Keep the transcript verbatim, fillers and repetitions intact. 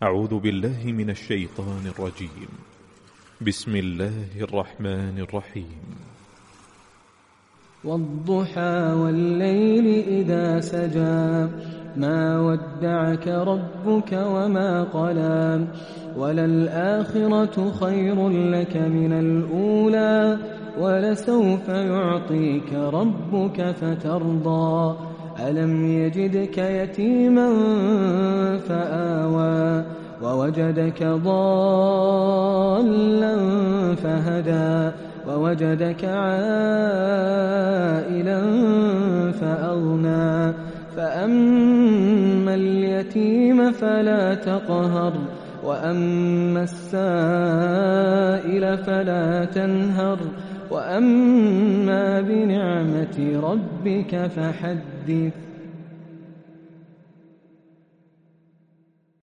أعوذ بالله من الشيطان الرجيم. بسم الله الرحمن الرحيم. والضحى والليل إذا سجى ما ودعك ربك وما قلى وللآخرة خير لك من الأولى ولسوف يعطيك ربك فترضى ألم يجدك يتيما فآوى ووجدك ضالا فهدى ووجدك عائلا فأغنى فأما اليتيم فلا تقهر وأما السائل فلا تنهر وأما بنعمة ربك فحدث.